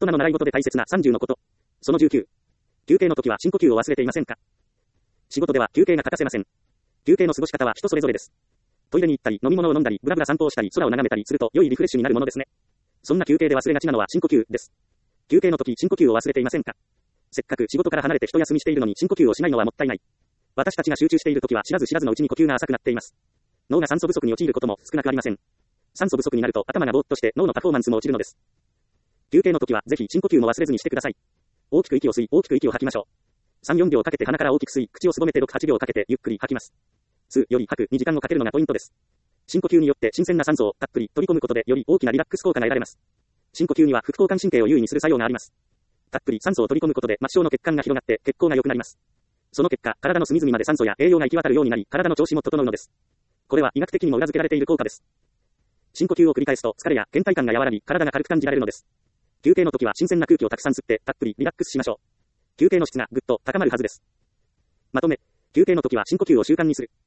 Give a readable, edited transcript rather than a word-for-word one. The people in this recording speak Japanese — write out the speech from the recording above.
人の習い事で大切な30のこと。その19。休憩の時は深呼吸を忘れていませんか？仕事では休憩が欠かせません。休憩の過ごし方は人それぞれです。トイレに行ったり、飲み物を飲んだり、ブラブラ散歩をしたり、空を眺めたりすると良いリフレッシュになるものですね。そんな休憩で忘れがちなのは深呼吸です。休憩の時、深呼吸を忘れていませんか？せっかく仕事から離れて一休みしているのに深呼吸をしないのはもったいない。私たちが集中している時は知らず知らずのうちに呼吸が浅くなっています。脳が酸素不足に陥ることも少なくありません。酸素不足になると頭がぼーっとして脳のパフォーマンスも落ちるのです。休憩の時はぜひ深呼吸も忘れずにしてください。大きく息を吸い、大きく息を吐きましょう。3、4秒かけて鼻から大きく吸い、口をすぼめて6、8秒かけてゆっくり吐きます。吸うより吐くに時間をかけるのがポイントです。深呼吸によって新鮮な酸素をたっぷり取り込むことでより大きなリラックス効果が得られます。深呼吸には副交感神経を優位にする作用があります。たっぷり酸素を取り込むことで末梢の血管が広がって血行が良くなります。その結果、体の隅々まで酸素や栄養が行き渡るようになり、体の調子も整うのです。これは医学的にも裏付けられている効果です。深呼吸を繰り返すと疲れや倦怠感が和らぎ、体が軽く感じられるのです。休憩の時は新鮮な空気をたくさん吸って、たっぷりリラックスしましょう。休憩の質がぐっと高まるはずです。まとめ、休憩の時は深呼吸を習慣にする。